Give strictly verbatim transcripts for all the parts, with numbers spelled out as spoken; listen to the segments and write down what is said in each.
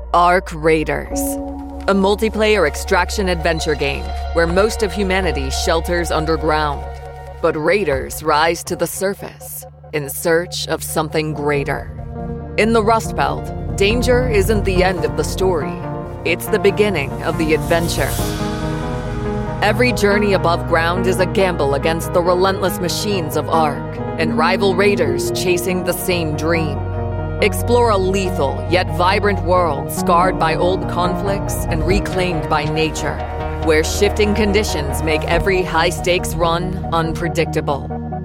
Ark Raiders, a multiplayer extraction adventure game where most of humanity shelters underground, but raiders rise to the surface in search of something greater. In the Rust Belt, danger isn't the end of the story. It's the beginning of the adventure. Every journey above ground is a gamble against the relentless machines of Ark and rival raiders chasing the same dream. Explore a lethal yet vibrant world scarred by old conflicts and reclaimed by nature, where shifting conditions make every high-stakes run unpredictable.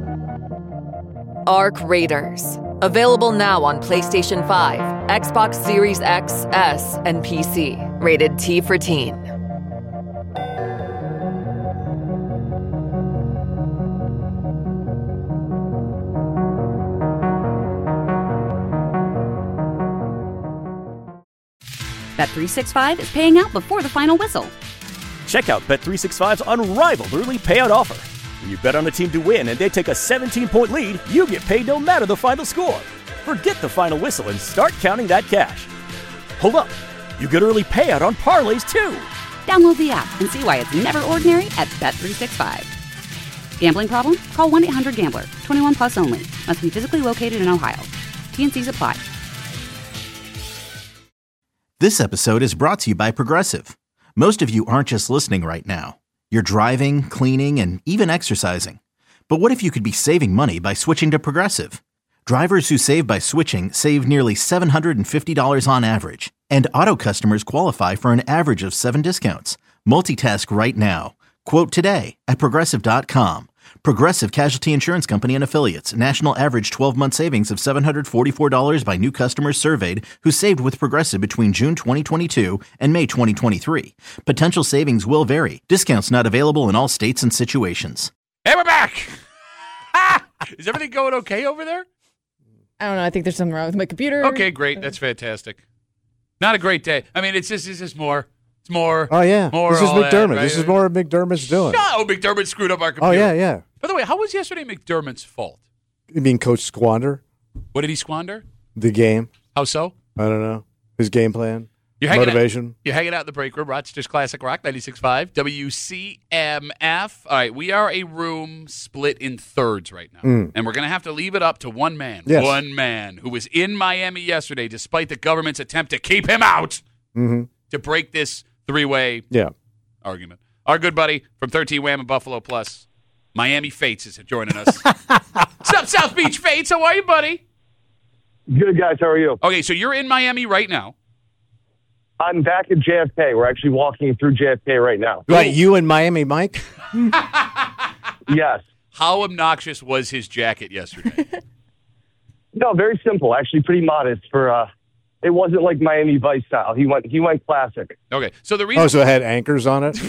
Ark Raiders. Available now on PlayStation five, Xbox Series X, S, and P C. Rated T for Teen. Bet three sixty-five is paying out before the final whistle. Check out Bet three sixty-five's unrivaled early payout offer. When you bet on a team to win and they take a seventeen-point lead, you get paid no matter the final score. Forget the final whistle and start counting that cash. Hold up. You get early payout on parlays, too. Download the app and see why it's never ordinary at Bet three sixty-five. Gambling problem? Call one eight hundred gambler. twenty-one plus only. Must be physically located in Ohio. T and C's apply. This episode is brought to you by Progressive. Most of you aren't just listening right now. You're driving, cleaning, and even exercising. But what if you could be saving money by switching to Progressive? Drivers who save by switching save nearly seven hundred fifty dollars on average. And auto customers qualify for an average of seven discounts. Multitask right now. Quote today at Progressive dot com. Progressive Casualty Insurance Company and Affiliates. National average twelve-month savings of seven hundred forty-four dollars by new customers surveyed who saved with Progressive between June twenty twenty-two and May twenty twenty-three. Potential savings will vary. Discounts not available in all states and situations. Hey, we're back! Is everything going okay over there? I don't know. I think there's something wrong with my computer. Okay, great. That's fantastic. Not a great day. I mean, it's just, it's just more. It's more. Oh, yeah. More this is all McDermott. That, right? This is more McDermott's doing. Oh, McDermott screwed up our computer. Oh, yeah, yeah. By the way, how was yesterday McDermott's fault? You mean Coach Squander? What did he squander? The game. How so? I don't know. His game plan. You're hanging Motivation. Out, you're hanging out in the break room. Rochester's Classic Rock, ninety-six point five, W C M F. All right, we are a room split in thirds right now. Mm. And we're going to have to leave it up to one man. Yes. One man who was in Miami yesterday, despite the government's attempt to keep him out, mm-hmm. to break this three-way yeah. argument. Our good buddy from thirteen Wham and Buffalo Plus, Miami Fates, is joining us. What's up, South Beach Fates? How are you, buddy? Good, guys. How are you? Okay, so you're in Miami right now. I'm back at J F K. We're actually walking through J F K right now. Right, you in Miami, Mike? Yes. How obnoxious was his jacket yesterday? No, very simple. Actually, pretty modest. For uh, it wasn't like Miami Vice style. He went he went classic. Okay, so the reason. Oh, so it had anchors on it.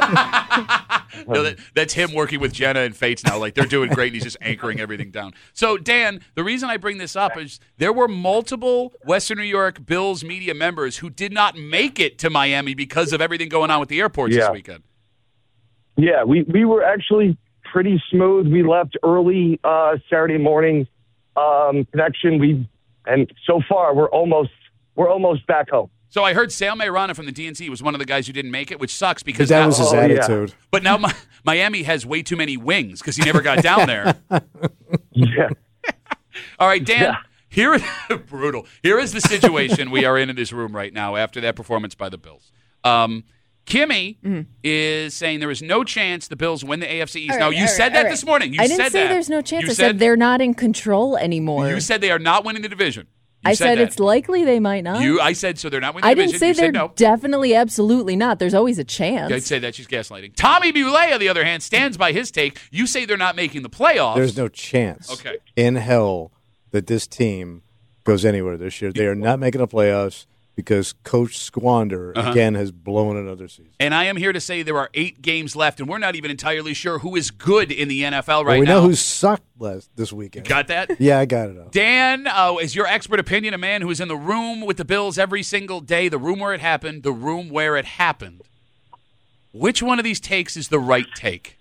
No, that, that's him working with Jenna and Fates now. Like, they're doing great, and he's just anchoring everything down. So, Dan, the reason I bring this up is there were multiple Western New York Bills media members who did not make it to Miami because of everything going on with the airports yeah. this weekend. Yeah, we, we were actually pretty smooth. We left early uh, Saturday morning um, connection. We and so far we're almost we're almost back home. So I heard Sal Mayrana from the D N C was one of the guys who didn't make it, which sucks because that now, was his oh, attitude. Yeah. But now my, Miami has way too many wings because he never got down there. Yeah. All right, Dan. Yeah. Here, brutal. Here is the situation we are in in this room right now after that performance by the Bills. Um, Kimmy mm-hmm. is saying there is no chance the Bills win the A F C East. Right, now, you said right, that right. this morning. You I didn't said say that. there's no chance. You I said, said they're not in control anymore. You said they are not winning the division. You I said, said it's likely they might not. You, I said so they're not winning I the didn't division. say you they're said no. definitely, absolutely not. There's always a chance. I'd say that she's gaslighting. Tommy Boulay, on the other hand, stands by his take. You say they're not making the playoffs. There's no chance okay. in hell that this team goes anywhere this year. They are not making the playoffs because Coach Squander, uh-huh. again, has blown another season. And I am here to say there are eight games left, and we're not even entirely sure who is good in the N F L right well, we now. know who sucked last, this weekend. Got that? Yeah, I got it. All. Dan, uh, is your expert opinion a man who is in the room with the Bills every single day, the room where it happened, the room where it happened? Which one of these takes is the right take?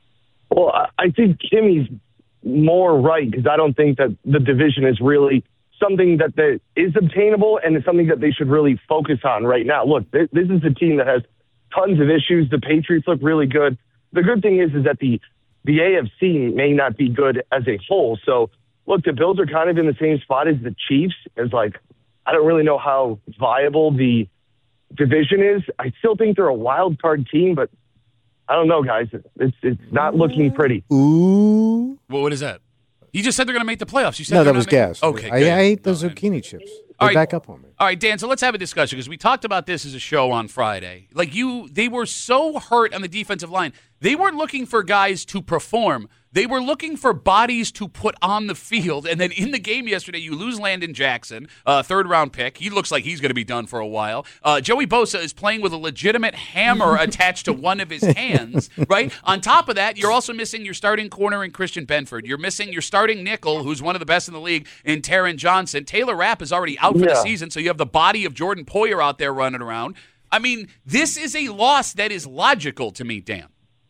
Well, I think Kimmy's more right because I don't think that the division is really something that they, is obtainable and it's something that they should really focus on right now. Look, this, this is a team that has tons of issues. The Patriots look really good. The good thing is, is that the, the A F C may not be good as a whole. So, look, the Bills are kind of in the same spot as the Chiefs. It's like, I don't really know how viable the division is. I still think they're a wild card team, but I don't know, guys. It's it's not looking pretty. Ooh. Well, what is that? You just said they're going to make the playoffs. You said No, they're that was not making- gas. Okay, I, good. I ate those No, zucchini chips. All They right. back up on me. All right, Dan, so let's have a discussion because we talked about this as a show on Friday. Like you, they were so hurt on the defensive line. They weren't looking for guys to perform. They were looking for bodies to put on the field. And then in the game yesterday, you lose Landon Jackson, uh, third-round pick. He looks like he's going to be done for a while. Uh, Joey Bosa is playing with a legitimate hammer attached to one of his hands, right? On top of that, you're also missing your starting corner in Christian Benford. You're missing your starting nickel, who's one of the best in the league, in Taron Johnson. Taylor Rapp is already out for the Yeah. season, so you have the body of Jordan Poyer out there running around. I mean, this is a loss that is logical to me, Dan.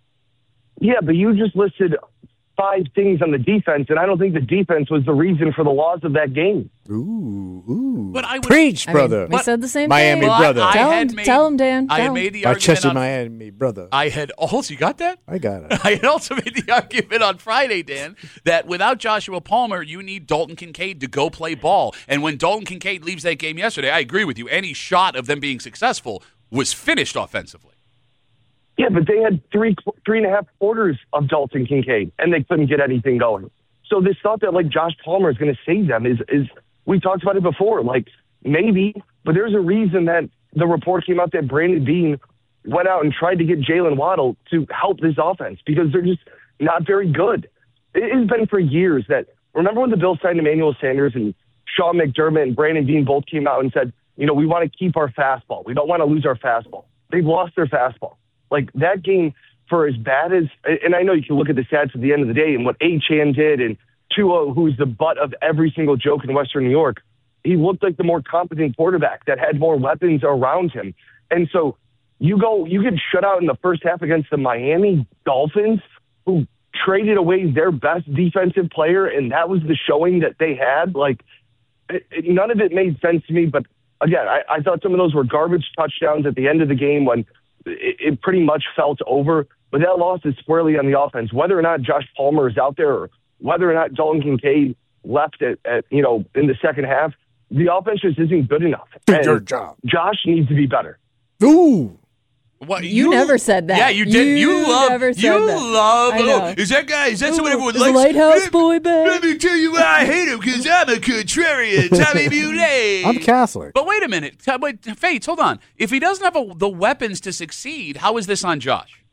Yeah, but you just listed five things on the defense, and I don't think the defense was the reason for the loss of that game. Ooh, ooh. But I would- Preach, I brother. mean, we said the same Miami thing. Well, I- brother. I Tell had him, made- tell him, Dan. I Tell had him. made the Rochester, argument on, Miami brother. I had also, you got that? I got it. I had also made the argument on Friday, Dan, that without Joshua Palmer, you need Dalton Kincaid to go play ball. And when Dalton Kincaid leaves that game yesterday, I agree with you. Any shot of them being successful was finished offensively. Yeah, but they had three three and a half quarters of Dalton Kincaid, and they couldn't get anything going. So this thought that, like, Josh Palmer is going to save them is, is we talked about it before. Like, maybe, but there's a reason that the report came out that Brandon Beane went out and tried to get Jalen Waddle to help this offense because they're just not very good. It has been for years that, remember when the Bills signed Emmanuel Sanders and Sean McDermott and Brandon Beane both came out and said, you know, we want to keep our fastball. We don't want to lose our fastball. They've lost their fastball. Like, that game, for as bad as, and I know you can look at the stats at the end of the day and what A-Chan did and Tua, who's the butt of every single joke in Western New York, he looked like the more competent quarterback that had more weapons around him. And so you go, you get shut out in the first half against the Miami Dolphins, who traded away their best defensive player, and that was the showing that they had. Like, it, it, none of it made sense to me, but again, I, I thought some of those were garbage touchdowns at the end of the game when it, it pretty much felt over. But that loss is squarely on the offense. Whether or not Josh Palmer is out there or whether or not Dalton Kincaid left at, at you know, in the second half, the offense just isn't good enough. Do And your job. Josh needs to be better. Ooh. What, You never said that. Yeah, you did. You, You love. never said you that. love. I know. Oh, is that guy? Is that someone Ooh, everyone is the likes? lighthouse let, boy back? Let me tell you why I hate him because I'm a contrarian, Tommy Muley. I'm Catholic. But wait a minute, T- wait, Fates, hold on. If he doesn't have a, the weapons to succeed, how is this on Josh?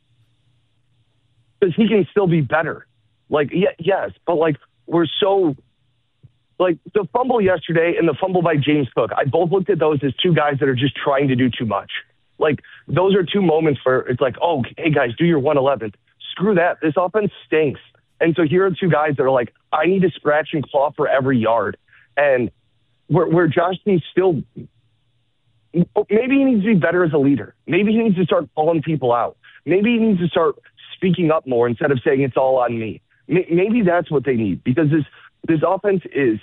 Because he can still be better. Like, yeah, yes, but like we're so like the fumble yesterday and the fumble by James Cook. I both looked at those as two guys that are just trying to do too much. Like, those are two moments where it's like, oh, hey guys, do your one eleventh. Screw that. This offense stinks. And so here are two guys that are like, I need to scratch and claw for every yard. And where, where Josh can still, maybe he needs to be better as a leader. Maybe he needs to start calling people out. Maybe he needs to start speaking up more instead of saying it's all on me. Maybe that's what they need, because this this offense is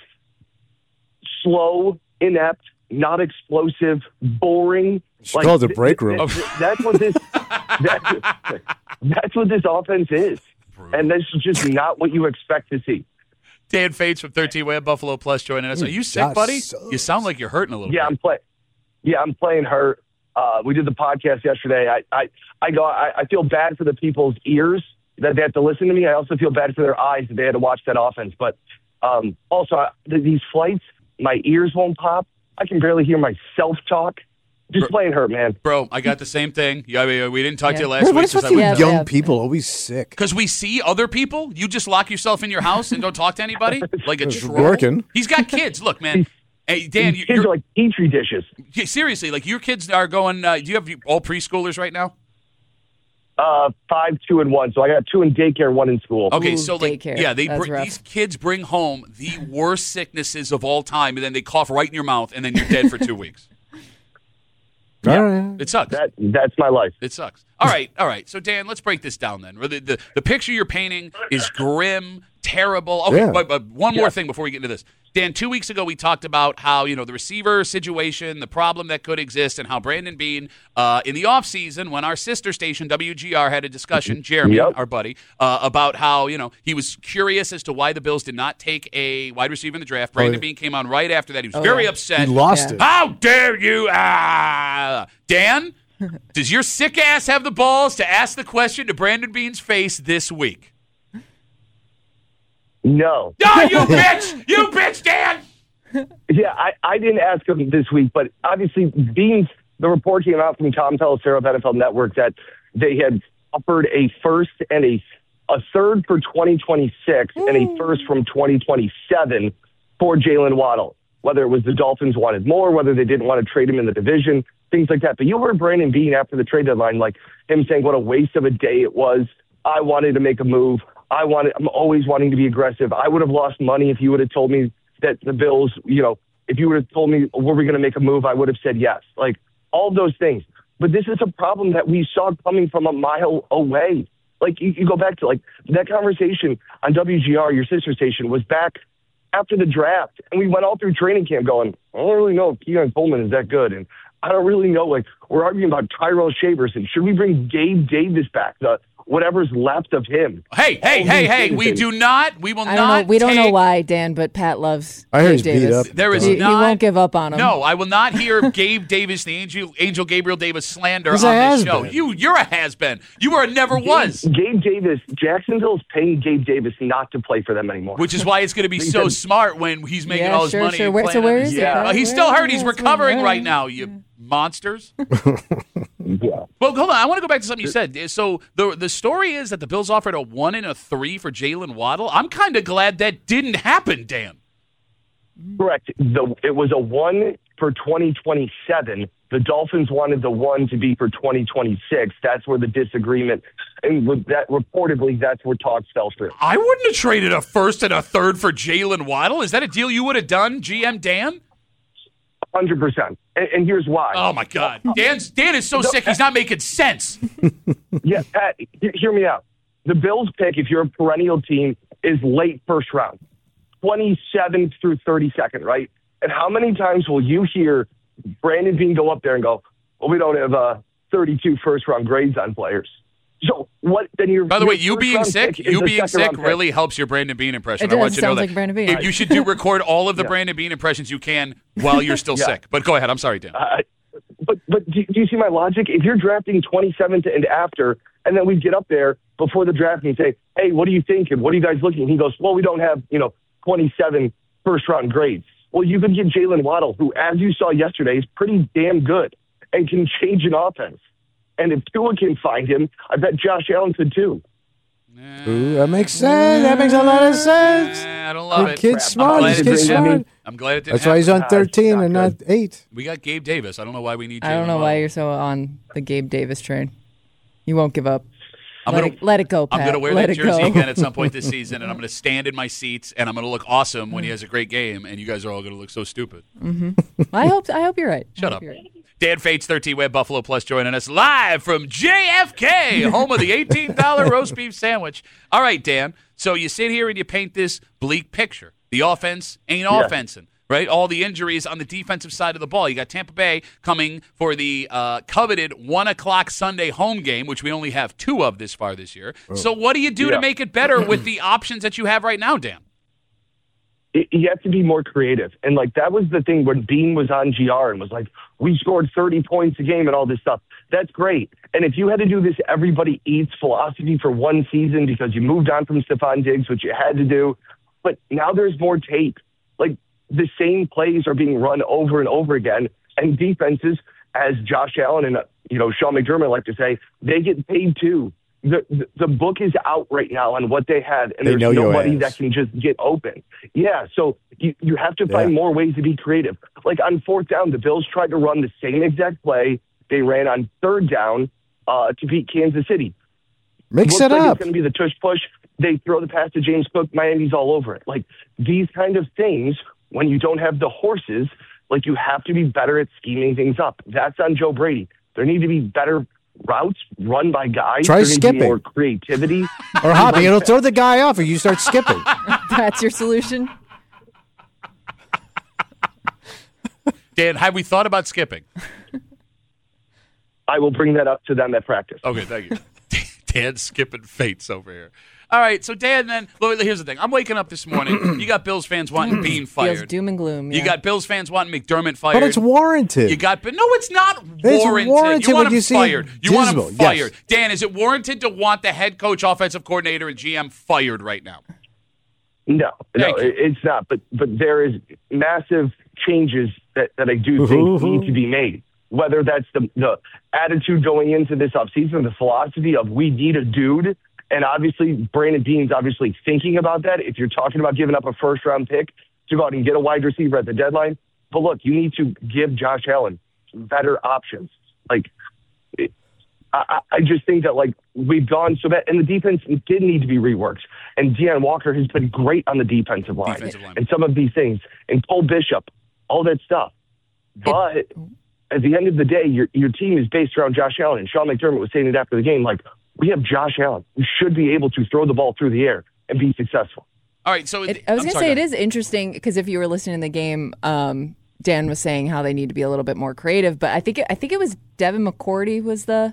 slow, inept, not explosive, boring. She called it break room. Th- th- that's what this that's, that's what this offense is. And that's just not what you expect to see. Dan Fates from thirteen Way Buffalo Plus joining us. Are you sick, Josh buddy? sucks. You sound like you're hurting a little Yeah, bit. I'm playing. Yeah, I'm playing hurt. Uh, we did the podcast yesterday. I, I, I go. I, I feel bad for the people's ears that they have to listen to me. I also feel bad for their eyes that they had to watch that offense. But um, also, uh, th- these flights, my ears won't pop. I can barely hear myself talk. Just playing hurt, man. Bro, I got the same thing. Yeah, I mean, we didn't talk to you Yeah. last What week. is with since I you went- Yeah, young yeah. people always sick? Because we see other people, you just lock yourself in your house and don't talk to anybody like a It's troll. working. He's got kids. Look, man. Hey, Dan, These you- kids you're are like petri dishes. yeah, seriously, like your kids are going. Uh, do you have all preschoolers right now? Uh, five, two, and one. So I got two in daycare, one in school. Okay, Ooh, so like, daycare. yeah, they That's bring, rough. these kids bring home the worst sicknesses of all time, and then they cough right in your mouth, and then you're dead for two weeks. All right. It sucks. That that's my life. It sucks. All right, all right. So, Dan, let's break this down then. The, the, the picture you're painting is grim, terrible. Okay, Yeah. but, but one more Yeah. thing before we get into this. Dan, two weeks ago we talked about how, you know, the receiver situation, the problem that could exist, and how Brandon Beane, uh, in the offseason, when our sister station, W G R, had a discussion, Jeremy, Yep. our buddy, uh, about how, you know, he was curious as to why the Bills did not take a wide receiver in the draft. Brandon yeah. Beane came on right after that. He was Oh, very yeah. upset. He lost Yeah. it. How dare you? Ah. Dan, does your sick ass have the balls to ask the question to Brandon Beane's face this week? No. Oh, you bitch! You bitch, Dan! Yeah, I, I didn't ask him this week, but obviously Beans, the report came out from Tom Pelissero of N F L Network that they had offered a first and a, a third for twenty twenty-six and a first from twenty twenty-seven for Jalen Waddle. Whether it was the Dolphins wanted more, whether they didn't want to trade him in the division, things like that. But you heard Brandon Beane after the trade deadline, like him saying what a waste of a day it was. I wanted to make a move. I wanted, I'm always wanting to be aggressive. I would have lost money if you would have told me that the Bills, you know, if you would have told me, were we going to make a move, I would have said yes. Like, all of those things. But this is a problem that we saw coming from a mile away. Like, you, you go back to, like, that conversation on W G R, your sister station, was back after the draft. And we went all through training camp going, I don't really know if Keon Coleman is that good. And I don't really know, like, we're arguing about Tyrell Shavers. And should we bring Gabe Davis back? The whatever's left of him. Hey, hey, All hey, these hey, things. we do not, we will I don't not know. We don't know take- why, Dan, but Pat loves I heard Gabe he's beat Davis. up. There is He, he not. won't give up on him. No, I will not hear Gabe Davis, the Angel, Angel Gabriel Davis slander He's a on this show. has-been. You, you're a has-been. You are a never was. Gabe Davis, Jacksonville's paying Gabe Davis not to play for them anymore. Which is why it's going to be so smart when he's making Yeah, all his sure, money. sure. and Where- playing so on where this- is he? Yeah. Uh, he's Where- still hurt. where- He's where- recovering where- right now, you monsters. Yeah. Well, hold on. I want to go back to something you said. So the the story is that the Bills offered a one and a three for Jalen Waddle. I'm kind of glad that didn't happen, Dan. Correct. The, it was a one for twenty twenty-seven. The Dolphins wanted the one to be for twenty twenty-six. That's where the disagreement, and with that reportedly, that's where talks fell through. I wouldn't have traded a first and a third for Jalen Waddle. Is that a deal you would have done, G M Dan? one hundred percent. And, and here's why. Oh my God, Dan's Dan is so sick. He's not making sense. Yeah, Pat, he- hear me out. The Bills pick, if you're a perennial team, is late first round, twenty-seventh through thirty-second, right? And how many times will you hear Brandon Beane go up there and go, well, we don't have uh, thirty-two first-round grades on players. So what? Then you're. By the way, you being sick, you being sick really. really helps your Brandon Beane impression. It I want does. you to know Sounds that. like Brandon Beane. If you should do record all of the Yeah. Brandon Beane impressions you can while you're still Yeah. sick. But go ahead. I'm sorry, Dan. Uh, but but do, do you see my logic? If you're drafting twenty-seventh and after, and then we get up there before the draft and say, hey, what do you think? And what are you guys looking? And he goes, well, we don't have, you know, twenty-seven first-round grades. Well, you could get Jalen Waddle, who, as you saw yesterday, is pretty damn good and can change an offense. And if Tua can find him, I bet Josh Allen could too. Ooh, that makes sense. That makes a lot of sense. Nah, I don't love The it. kid's I'm smart. glad This it kid's didn't happen. smart. I'm glad it didn't That's why he's happen. on thirteen not and not good. eight. We got Gabe Davis. I don't know why we need. I don't Jalen know why Waddle. you're so on the Gabe Davis train. You won't give up. I'm let, gonna, it, let it go, Pat. I'm going to wear let that it jersey go. again at some point this season, and I'm going to stand in my seats, and I'm going to look awesome when he has a great game, and you guys are all going to look so stupid. I hope. I hope you're right. I Shut hope up. you're right. Dan Fates, thirteen Web Buffalo Plus, joining us live from J F K, home of the eighteen dollars roast beef sandwich. All right, Dan. So you sit here and you paint this bleak picture. The offense ain't Yeah. offensing, right? All the injuries on the defensive side of the ball. You got Tampa Bay coming for the uh, coveted one o'clock Sunday home game, which we only have two of this far this year. So what do you do Yeah. to make it better with the options that you have right now, Dan? It, you have to be more creative. And, like, that was the thing when Bean was on G R and was like, we scored thirty points a game and all this stuff. That's great. And if you had to do this everybody eats philosophy for one season because you moved on from Stephon Diggs, which you had to do, but now there's more tape. Like, the same plays are being run over and over again, and defenses, as Josh Allen and, uh, you know, Sean McDermott like to say, they get paid too. The, the the book is out right now on what they had, and They there's know your nobody ass. that can just get open. Yeah, so you, you have to find Yeah. more ways to be creative. Like on fourth down, the Bills tried to run the same exact play they ran on third down uh, to beat Kansas City. Mix Looks it like up. It's going to be the tush push. They throw the pass to James Cook. Miami's all over it. Like these kind of things, when you don't have the horses, like you have to be better at scheming things up. That's on Joe Brady. There need to be better routes run by guys. Try There's gonna be skipping. more creativity. Or hopping. It'll throw the guy off, or you start skipping. That's your solution? Dan, have we thought about skipping? I will bring that up to them at practice. Okay, thank you. Dan's skipping fates over here. All right, so Dan, then, look, here's the thing. I'm waking up this morning. You got Bills fans wanting Bean Feels fired. doom and gloom. You yeah. got Bills fans wanting McDermott fired. But it's warranted. You got, but no, it's not It's warranted. warranted you want when him you see fired. You want him dismal, yes. fired. Dan, is it warranted to want the head coach, offensive coordinator, and G M fired right now? No, no, Thank you. it- it's not. But but there is massive changes that, that I do think need to be made. Whether that's the the attitude going into this offseason, the philosophy of we need a dude, and obviously Brandon Beane's obviously thinking about that. If you're talking about giving up a first round pick to go out and get a wide receiver at the deadline, but look, you need to give Josh Allen better options. Like, it, I, I just think that like we've gone so bad, and the defense did need to be reworked. And Deion Walker has been great on the defensive line, Defensive line. and some of these things, and Cole Bishop, all that stuff. But at the end of the day, your your team is based around Josh Allen. And Sean McDermott was saying it after the game, like, we have Josh Allen. We should be able to throw the ball through the air and be successful. All right, so It, I was I'm going to sorry, say it go is interesting because if you were listening to the game, um, Dan was saying how they need to be a little bit more creative. But I think it, I think it was Devin McCourty was the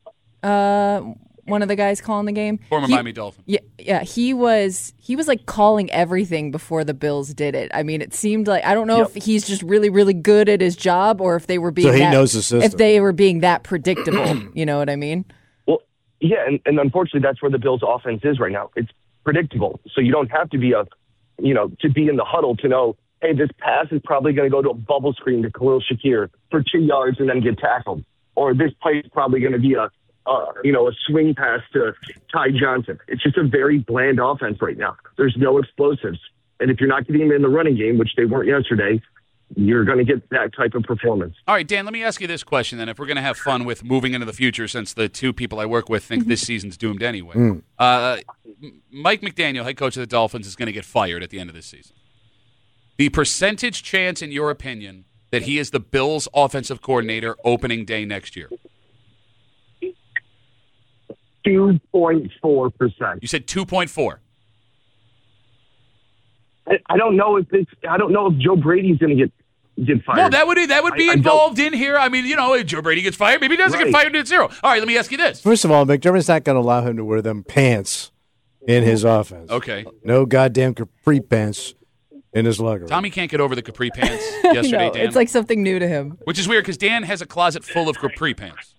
uh, one of the guys calling the game. Former He- Miami Dolphin. Yeah, yeah, he was he was like calling everything before the Bills did it. I mean, it seemed like I don't know Yep. if he's just really really good at his job or if they were being So he that, knows the system. if they were being that predictable. You know what I mean? Well, yeah, and, and unfortunately, that's where the Bills' offense is right now. It's predictable, so you don't have to be a, you know, to be in the huddle to know, hey, this pass is probably going to go to a bubble screen to Khalil Shakir for two yards and then get tackled, or this play is probably going to be a, uh, you know, a swing pass to Ty Johnson. It's just a very bland offense right now. There's no explosives, and if you're not getting them in the running game, which they weren't yesterday, you're going to get that type of performance. All right, Dan, let me ask you this question then. If we're going to have fun with moving into the future, since the two people I work with think this season's doomed anyway, uh, M- Mike McDaniel, head coach of the Dolphins, is going to get fired at the end of this season. The percentage chance, in your opinion, that he is the Bills' offensive coordinator opening day next year? two point four percent. You said two point four. I, I don't know if this. I don't know if Joe Brady's going to get get fired. No, that would be, that would be I- I don't- involved in here. I mean, you know, if Joe Brady gets fired, maybe he doesn't get Right. fired at zero. All right, let me ask you this. First of all, McDermott's not going to allow him to wear them pants in his offense. Okay. No goddamn capri pants in his locker room. Tommy can't get over the capri pants yesterday, no, Dan. it's like something new to him. Which is weird because Dan has a closet full of capri pants.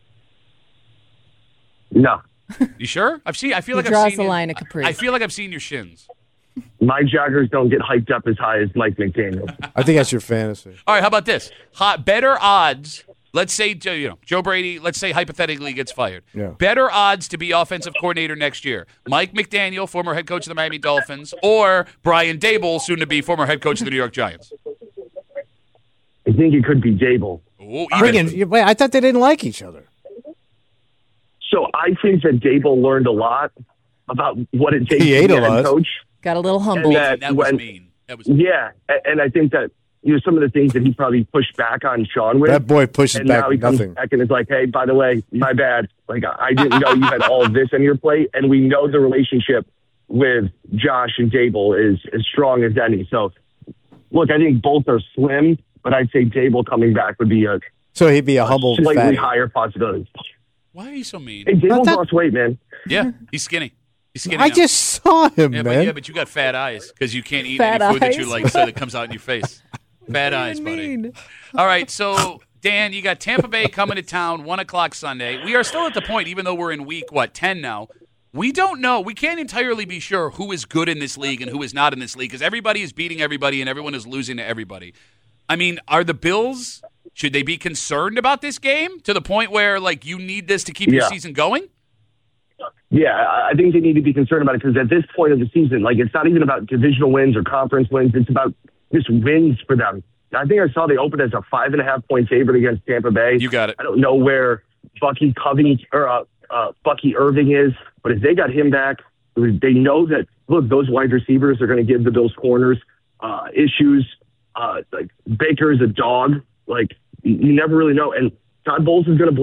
No, You sure? I've seen. I feel He like I've draws seen the you- line of capri. I feel like I've seen your shins. my joggers don't get hyped up as high as Mike McDaniel. I think that's your fantasy. All right, how about this? Hot, better odds. Let's say Joe- you know Joe Brady. Let's say hypothetically gets fired. Yeah. Better odds to be offensive coordinator next year: Mike McDaniel, former head coach of the Miami Dolphins, or Brian Dable, soon to be former head coach of the New York Giants. I think it could be Dable. Ooh, Friggin- even, you- wait, I thought they didn't like each other. So I think that Dable learned a lot about what it takes He to ate be a a head lot. coach. Got a little humbled. that- that was when- mean. That was Yeah, a- and I think that you know some of the things that he probably pushed back on Sean with. That boy pushes and back now he comes nothing. back and is like, "Hey, by the way, my bad. Like I didn't know you had all of this on your plate." And we know the relationship with Josh and Dable is as strong as any. So, look, I think both are slim, but I'd say Dable coming back would be a So he'd be a humble slightly fatty. higher possibility. Why are you so mean? Hey, Dable that- lost weight, man. Yeah, he's skinny. He's skinny. I now. just saw him, Yeah, man. but, yeah, but you got fat eyes because you can't eat Fat any food that you eyes? like, so that comes out in your face. Fat eyes, buddy. All right, so Dan, you got Tampa Bay coming to town, one o'clock Sunday. We are still at the point, even though we're in week what ten now. We don't know. We can't entirely be sure who is good in this league and who is not in this league because everybody is beating everybody and everyone is losing to everybody. I mean, are the Bills? Should they be concerned about this game to the point where like you need this to keep your Yeah. season going? Yeah, I I think they need to be concerned about it because at this point of the season, like it's not even about divisional wins or conference wins. It's about just wins for them. I think I saw they opened as a five and a half point favorite against Tampa Bay. You got it. I don't know where Bucky Covey or uh, uh, Bucky Irving is, but if they got him back, they know that look, those wide receivers are going to give the Bills corners uh, issues. Uh, like Baker is a dog. Like you you never really know, and Todd Bowles is going to blitz.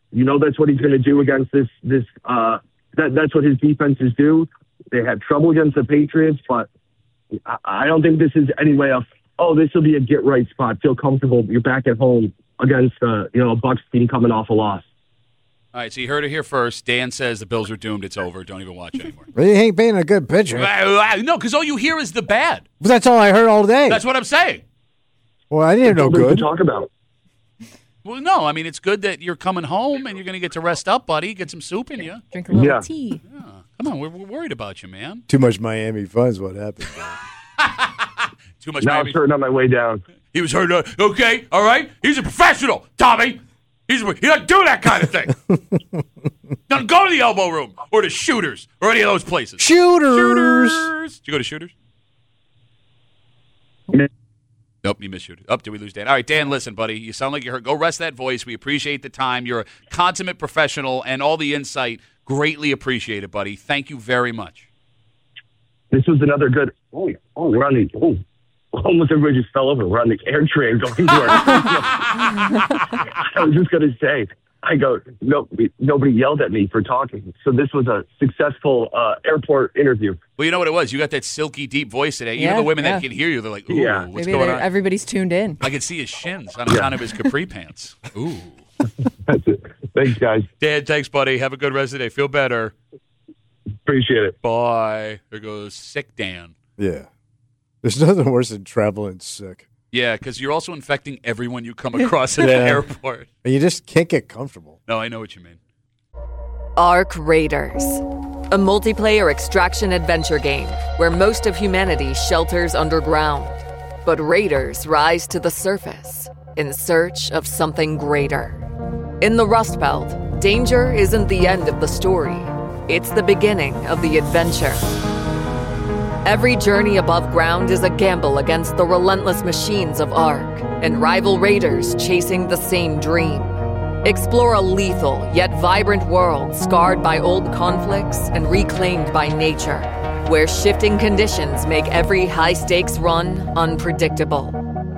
You know that's what he's going to do against this. This uh, that that's what his defenses do. They had trouble against the Patriots, but I, I don't think this is any way of, oh, this will be a get right spot. Feel comfortable. You're back at home against uh, you know a Bucs team coming off a loss. All right, so you heard it here first. Dan says the Bills are doomed. It's over. Don't even watch anymore. Well, he ain't being a good pitcher. No, because all you hear is the bad. But that's all I heard all day. That's what I'm saying. Well, I didn't know good. To talk about. Well, no, I mean, it's good that you're coming home and you're going to get to rest up, buddy. Get some soup in you. Drink a little Yeah. tea. Yeah. Come on, we're, we're worried about you, man. Too much Miami fun's what happened. Too much Now Miami. I'm hurting on my way down. He was hurt. Uh, okay, all right. He's a professional, Tommy. He's he doesn't do that kind of thing. Doesn't go to the elbow room or to Shooters or any of those places. Shooters. Shooters. Did you go to Shooters? Yeah. Nope, you missed Shooters. Up, did we lose Dan? All right, Dan, listen, buddy. You sound like you're hurt. Go rest that voice. We appreciate the time. You're a consummate professional and all the insight. Greatly appreciated, buddy. Thank you very much. This was another good. Oh, oh, we're on the. Oh, almost everybody just fell over. We're on the air train going to work. I was just going to say, I go, no, nobody yelled at me for talking. So this was a successful uh, airport interview. Well, you know what it was? You got that silky, deep voice today. Even Yeah, the women yeah. that can hear you, they're like, ooh, Yeah. what's Maybe going they're- on? everybody's tuned in. I can see his shins on account of his capri pants. Ooh. That's it. Thanks, guys. Dan, thanks, buddy. Have a good rest of the day. Feel better. Appreciate it. Bye. There goes sick Dan. Yeah. There's nothing worse than traveling sick. Yeah, because you're also infecting everyone you come across at Yeah. the airport. And you just can't get comfortable. No, I know what you mean. Ark Raiders, a multiplayer extraction adventure game where most of humanity shelters underground. But raiders rise to the surface in search of something greater. In the Rust Belt, danger isn't the end of the story. It's the beginning of the adventure. Every journey above ground is a gamble against the relentless machines of Ark and rival raiders chasing the same dream. Explore a lethal yet vibrant world scarred by old conflicts and reclaimed by nature, where shifting conditions make every high-stakes run unpredictable.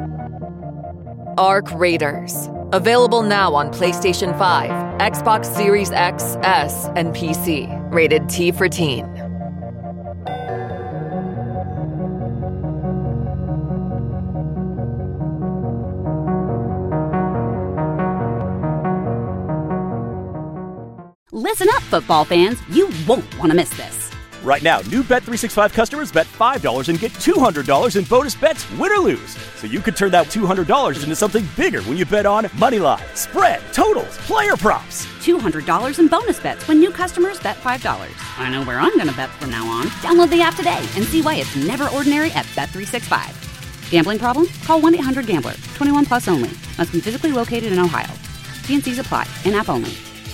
Ark Raiders. Available now on PlayStation five, Xbox Series X, S, and P C. Rated T for Teen. Listen up, football fans. You won't want to miss this. Right now, new Bet three sixty-five customers bet five dollars and get two hundred dollars in bonus bets, win or lose. So you could turn that two hundred dollars into something bigger when you bet on moneyline, spread, totals, player props. two hundred dollars in bonus bets when new customers bet five dollars. I know where I'm going to bet from now on. Download the app today and see why it's never ordinary at Bet three sixty-five. Gambling problem? Call one eight hundred gambler. twenty-one plus only. Must be physically located in Ohio. T and C's apply. In-app only.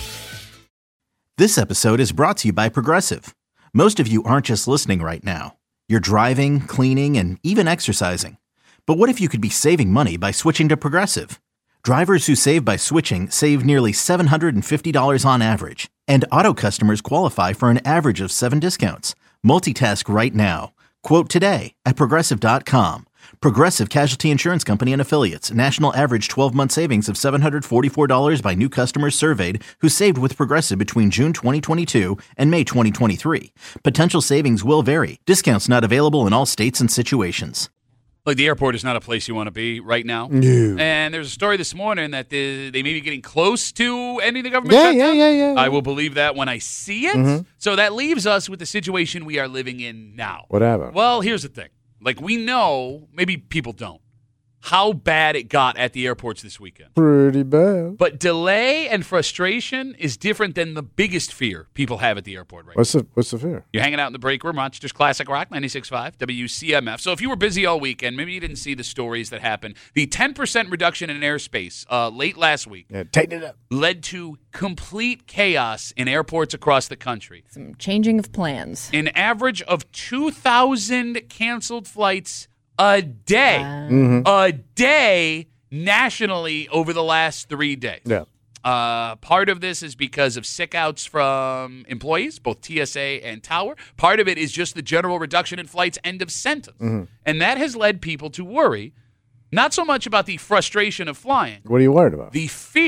This episode is brought to you by Progressive. Most of you aren't just listening right now. You're driving, cleaning, and even exercising. But what if you could be saving money by switching to Progressive? Drivers who save by switching save nearly seven hundred fifty dollars on average. And auto customers qualify for an average of seven discounts. Multitask right now. Quote today at Progressive dot com. Progressive Casualty Insurance Company and Affiliates. National average twelve-month savings of seven hundred forty-four dollars by new customers surveyed who saved with Progressive between June twenty twenty-two and May twenty twenty-three. Potential savings will vary. Discounts not available in all states and situations. Like, the airport is not a place you want to be right now. No. And there's a story this morning that the, they may be getting close to ending the government Yeah, shutdown. yeah, yeah, yeah. I will believe that when I see it. Mhm. So that leaves us with the situation we are living in now. What happened? Well, here's the thing. Like, we know, maybe people don't, how bad it got at the airports this weekend. Pretty bad. But delay and frustration is different than the biggest fear people have at the airport right What's the What's the fear? You're hanging out in the break room, Rochester's Classic Rock, ninety-six point five, W C M F. So if you were busy all weekend, maybe you didn't see the stories that happened. The ten percent reduction in airspace uh, late last week Yeah, tighten it up. led to complete chaos in airports across the country. Some changing of plans. An average of two thousand canceled flights a day. Mm-hmm. A day nationally over the last three days. Yeah. Uh, part of this is because of sickouts from employees, both T S A and Tower. Part of it is just the general reduction in flights, end of sentence. Mm-hmm. And that has led people to worry, not so much about the frustration of flying, What are you worried about? the fear,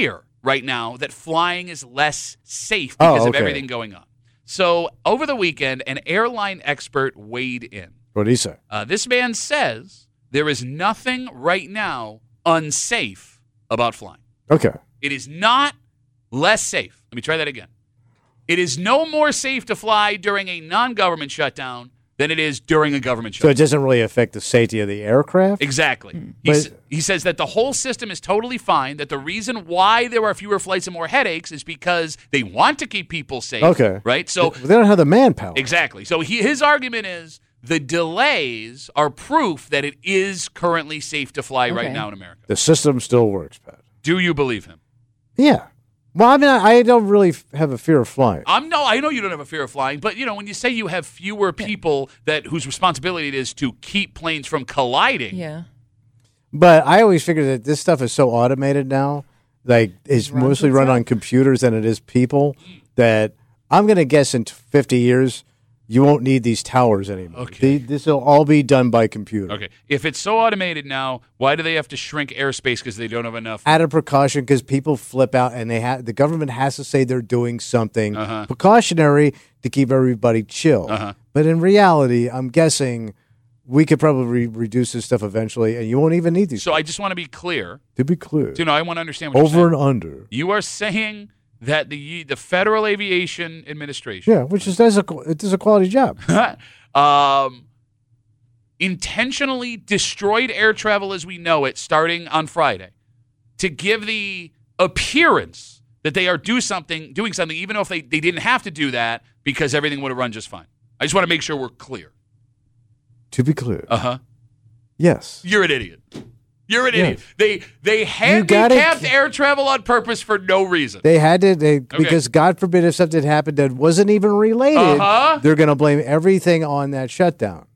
right now that flying is less safe because Oh, of okay. everything going on. So over the weekend, an airline expert weighed in. What did he say? Uh, this man says there is nothing right now unsafe about flying. Okay. It is not less safe. Let me try that again. It is no more safe to fly during a non-government shutdown than it is during a government So shutdown. it doesn't really affect the safety of the aircraft? Exactly. But- He's, he says that the whole system is totally fine, that the reason why there are fewer flights and more headaches is because they want to keep people safe. Okay. Right? So They don't have the manpower. exactly. So he, his argument is the delays are proof that it is currently safe to fly right Okay. now in America. The system still works, Pat. Do you believe him? Yeah. Well, I mean, I I don't really f- have a fear of flying. I'm no, I know you don't have a fear of flying, but you know when you say you have fewer people that whose responsibility it is to keep planes from colliding. Yeah. But I always figure that this stuff is so automated now, like it's Runs mostly run itself. on computers than it is people, that I'm going to guess in t- fifty years, you won't need these towers anymore. Okay. This will all be done by computer. Okay, if it's so automated now, why do they have to shrink airspace because they don't have enough? Out of precaution, because people flip out, and they ha- the government has to say they're doing something Uh-huh. precautionary to keep everybody chill. Uh-huh. But in reality, I'm guessing we could probably re- reduce this stuff eventually, and you won't even need these. So I just want to be clear. to be clear, You know, I want to understand what over you're and saying. under. You are saying that the the Federal Aviation Administration, Yeah, which is does a it does a quality job. um, intentionally destroyed air travel as we know it starting on Friday to give the appearance that they are do something, doing something, even if they, they didn't have to do that because everything would have run just fine. I just want to make sure we're clear. To be clear, Uh huh. yes. You're an idiot. You're an Yeah. idiot. They they You gotta- handicapped air travel on purpose for no reason. They had to, they, because God forbid if something happened that wasn't even related, Uh-huh. they're going to blame everything on that shutdown.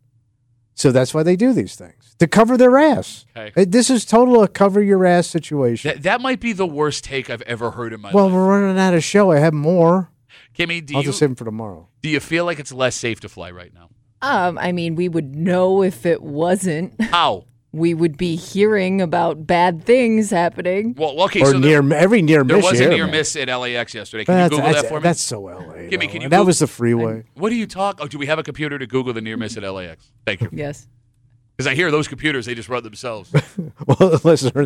So that's why they do these things, to cover their ass. Okay. It- This is total a cover your ass situation. That, that might be the worst take I've ever heard in my well, life. we're running out of show. I have more. Kimmy, do I'll you, just save them for tomorrow. do you feel like it's less safe to fly right now? Um, I mean, we would know if it wasn't. How? We would be hearing about bad things happening. Well, okay, Or so near there, every near there miss. was you a hear near about. miss at L A X yesterday. Can That's, you Google that's, that for me? that's so L A. Gimme, though. can you that Goog- was the freeway. What do you talk? Oh, do we have a computer to Google the near miss at L A X? Thank you. Yes. Because I hear those computers, they just run themselves. Well, unless they're in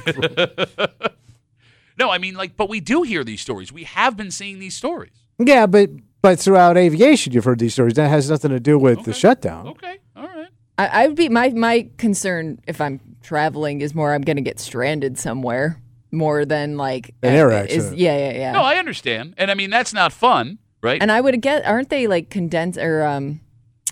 the pre- No, I mean, like, but we do hear these stories. We have been seeing these stories. Yeah, but but throughout aviation, you've heard these stories. That has nothing to do with the Okay. shutdown. Okay, all right. I, I would be my my concern if I'm traveling is more I'm going to get stranded somewhere more than like An air uh, accident. Is, yeah, yeah, yeah. No, I understand. And I mean, that's not fun, right? And I would get, aren't they like condense or um,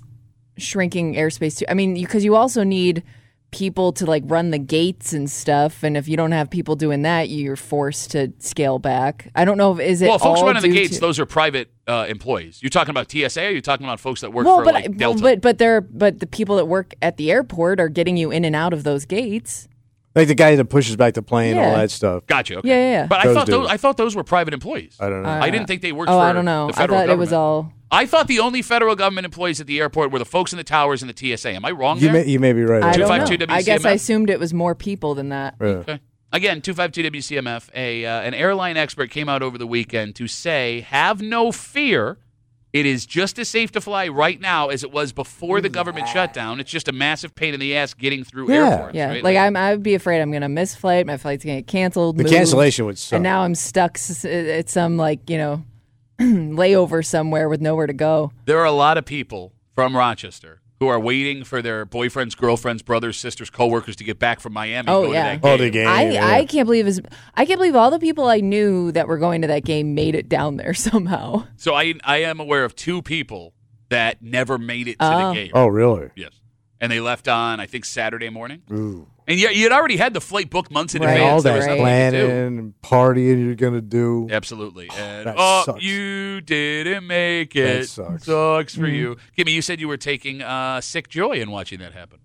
shrinking airspace too? I mean, because you also need people to like run the gates and stuff, and if you don't have people doing that, you're forced to scale back. I don't know if is it. well, folks all running the due gates, to- those are private uh, employees. You're talking about T S A, or you're talking about folks that work well, for but like I- Delta? but but they're but the people that work at the airport are getting you in and out of those gates. Like the guy that pushes back the plane, all Yeah. that stuff. Gotcha. Okay. Yeah, yeah, yeah. But I Those thought those, do. I thought those were private employees. I don't know. I didn't think they worked Oh, for I don't know. the I federal thought government. it was all. I thought the only federal government employees at the airport were the folks in the towers and the T S A. Am I wrong you there? may you may be right. I Two don't five know. two W I guess C M F? I assumed it was more people than that. Yeah. Okay. Again, two five two W C M F, a, uh, an airline expert came out over the weekend to say, have no fear. It is just as safe to fly right now as it was before the government shutdown. It's just a massive pain in the ass getting through Yeah. airports. Yeah, right? like I'm, I'd be afraid I'm going to miss flight. My flight's going to get canceled. The moved, cancellation would suck. and now I'm stuck s- at some like you know layover somewhere with nowhere to go. There are a lot of people from Rochester who are waiting for their boyfriends, girlfriends, brothers, sisters, coworkers to get back from Miami. Oh, and go yeah. to that game. Oh, the game. I, yeah. I can't believe is I can't believe all the people I knew that were going to that game made it down there somehow. So I I am aware of two people that never made it to Oh. the game. Oh, really? Yes. And they left on, I think, Saturday morning. Ooh. And you, you had already had the flight booked months in Right. advance. All There that was nothing planning you could and partying you're gonna do. do. Absolutely. And, That oh, sucks. you didn't make it. That sucks. Sucks for you. Kimmy, you said you were taking uh, sick joy in watching that happen.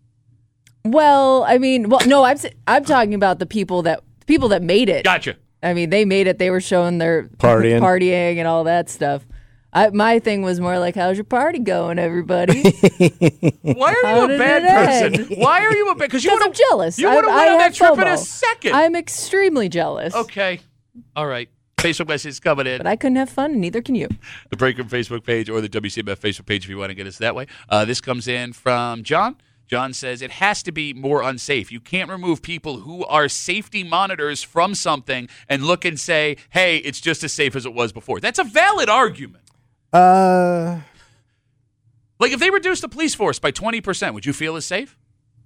Well, I mean, well, no, I'm s- I'm talking about the people that people that made it. Gotcha. I mean, they made it. They were showing their Partying. partying and all that stuff. I, my thing was more like, "How's your party going, everybody?" Why are How you a did bad it person? end? Why are you a bad? Because you Because would I'm jealous. You I- would have I went on that have trip in a FOMO. second. I'm extremely jealous. Okay. All right. Facebook message coming in. But I couldn't have fun, and neither can you. The Break Room Facebook page or the W C M F Facebook page if you want to get us that way. Uh, this comes in from John. John says, it has to be more unsafe. You can't remove people who are safety monitors from something and look and say, hey, it's just as safe as it was before. That's a valid argument. Uh, Like, if they reduced the police force by twenty percent, would you feel as safe?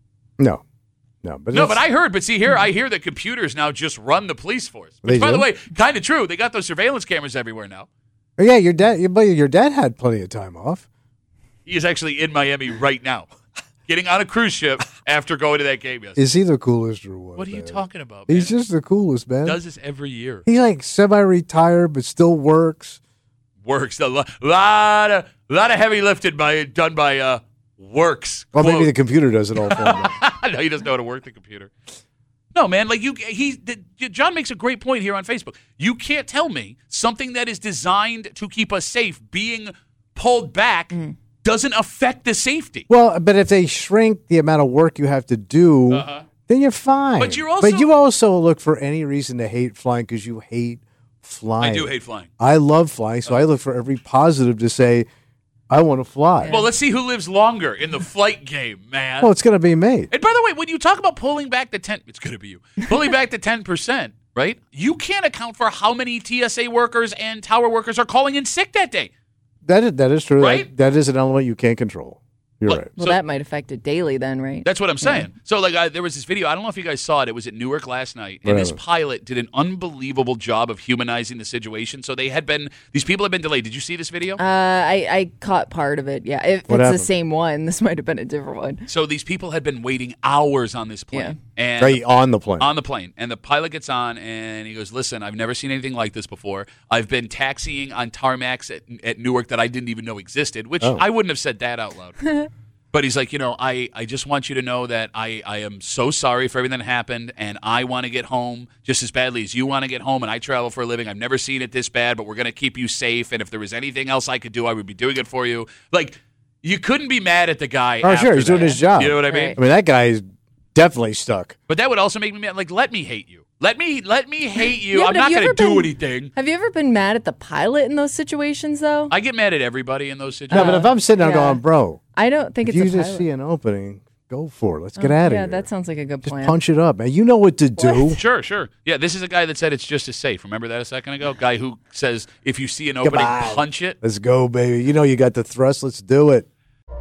no. No, but No, it's- but I heard, but see here, I hear that computers now just run the police force. Which, They by do? the way, kind of true. They got those surveillance cameras everywhere now. Oh, yeah, your dad. Your, but your dad had plenty of time off. He is actually in Miami right now, getting on a cruise ship after going to that game yesterday. Is he the coolest or what? What are you man? talking about, man? He's just the coolest, man. does this every year. He's like semi-retired, but still works. Works. A lo- lot of lot of heavy lifting by done by uh, Works. Well, maybe Quote. the computer does it all for him. No, he doesn't know how to work the computer. No, man, like you, he, the, John makes a great point here on Facebook. You can't tell me something that is designed to keep us safe being pulled back Mm. doesn't affect the safety. Well, but if they shrink the amount of work you have to do, Uh-huh. then you're fine. But you're also- but you also look for any reason to hate flying because you hate flying. I do hate flying. I love flying, so I look for every positive to say, I want to fly. Well, let's see who lives longer in the flight game, man. Well, it's going to be me. And by the way, when you talk about pulling back the ten, it's going to be you. Pulling back the ten percent, right? You can't account for how many T S A workers and tower workers are calling in sick that day. That is, that is true. Right? That, that is an element you can't control. You're Look, right. Well, So- that might affect it daily then, right? That's what I'm saying. So, like, I, there was this video. I don't know if you guys saw it. It was at Newark last night, and this Right. pilot did an unbelievable job of humanizing the situation. So they had been; these people had been delayed. Did you see this video? Uh, I, I caught part of it, yeah. If What it's happened? the same one, this might have been a different one. so these people had been waiting hours on this plane, and Right on the plane. on the plane, and the pilot gets on, and he goes, "Listen, I've never seen anything like this before. I've been taxiing on tarmacs at, at Newark that I didn't even know existed." Which Oh. I wouldn't have said that out loud. But he's like, you know, I, I just want you to know that I, I am so sorry for everything that happened, and I want to get home just as badly as you want to get home, and I travel for a living. I've never seen it this bad, but we're going to keep you safe, and if there was anything else I could do, I would be doing it for you. Like, you couldn't be mad at the guy. Oh, sure. after He's doing that. his job. You know what I mean? Right. I mean, that guy is definitely stuck. But that would also make me mad. Like, let me hate you. Let me let me hate you. Yeah, I'm but have not you going to ever do been- anything. Have you ever been mad at the pilot in those situations, though? I get mad at everybody in those No, situations. but if I'm sitting there yeah. going, bro, I don't think if it's you a just pilot. see an opening, go for it. Let's get Oh, out of yeah, here. that sounds like a good Just plan. punch it up, man. You know what to do. Sure, sure. Yeah, this is a guy that said it's just as safe. Remember that a second ago? Guy who says if you see an opening, on. punch it. Let's go, baby. You know you got the thrust. Let's do it.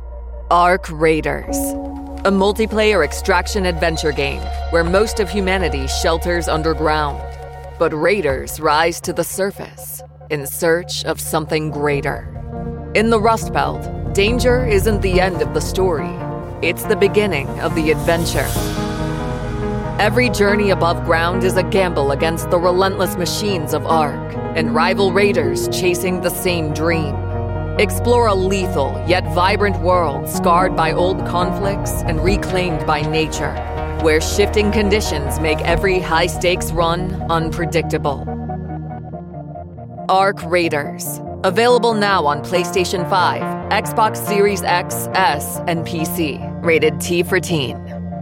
Ark Raiders, a multiplayer extraction adventure game where most of humanity shelters underground. But raiders rise to the surface in search of something greater. In the Rust Belt, danger isn't the end of the story. It's the beginning of the adventure. Every journey above ground is a gamble against the relentless machines of Ark and rival raiders chasing the same dream. Explore a lethal yet vibrant world scarred by old conflicts and reclaimed by nature, where shifting conditions make every high-stakes run unpredictable. Ark Raiders. Available now on PlayStation five, Xbox Series X, S, and P C. Rated T for teen.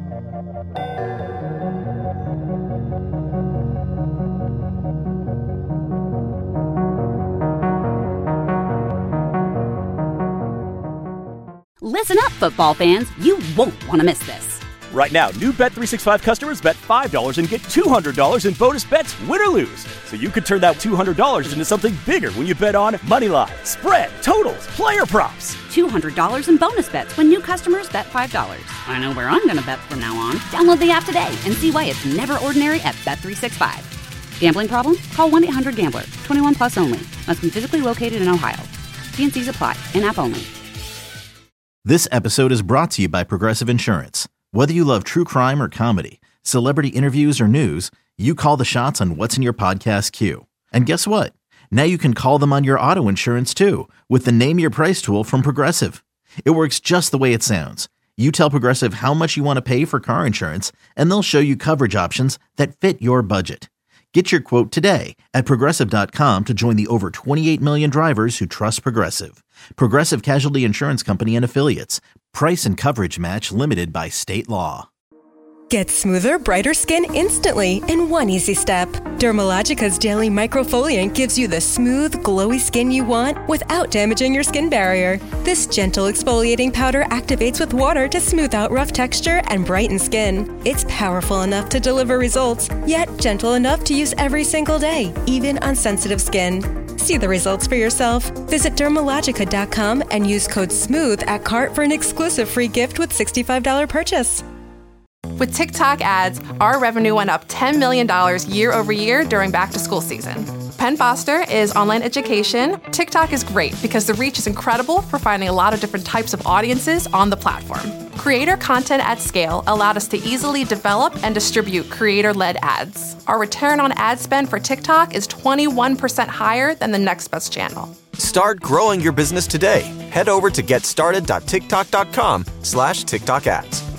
Listen up, football fans. You won't want to miss this. Right now, new Bet three sixty-five customers bet five dollars and get two hundred dollars in bonus bets, win or lose. So you could turn that two hundred dollars into something bigger when you bet on money line, spread, totals, player props. two hundred dollars in bonus bets when new customers bet five dollars. I know where I'm going to bet from now on. Download the app today and see why it's never ordinary at Bet three sixty-five. Gambling problem? Call one eight hundred gambler. twenty-one plus only. Must be physically located in Ohio. T and C's apply. In-app only. This episode is brought to you by Progressive Insurance. Whether you love true crime or comedy, celebrity interviews or news, you call the shots on what's in your podcast queue. And guess what? Now you can call them on your auto insurance too with the Name Your Price tool from Progressive. It works just the way it sounds. You tell Progressive how much you want to pay for car insurance, and they'll show you coverage options that fit your budget. Get your quote today at Progressive dot com to join the over twenty-eight million drivers who trust Progressive. Progressive Casualty Insurance Company and Affiliates. Price and coverage match limited by state law. Get smoother, brighter skin instantly in one easy step. Dermalogica's daily microfoliant gives you the smooth, glowy skin you want without damaging your skin barrier. This gentle exfoliating powder activates with water to smooth out rough texture and brighten skin. It's powerful enough to deliver results, yet gentle enough to use every single day, even on sensitive skin. See the results for yourself. Visit Dermalogica dot com and use code SMOOTH at cart for an exclusive free gift with sixty-five dollars purchase. With TikTok ads, our revenue went up ten million dollars year over year during back-to-school season. Penn Foster is online education. TikTok is great because the reach is incredible for finding a lot of different types of audiences on the platform. Creator content at scale allowed us to easily develop and distribute creator-led ads. Our return on ad spend for TikTok is twenty-one percent higher than the next best channel. Start growing your business today. Head over to getstarted dot tiktok dot com slash TikTok ads.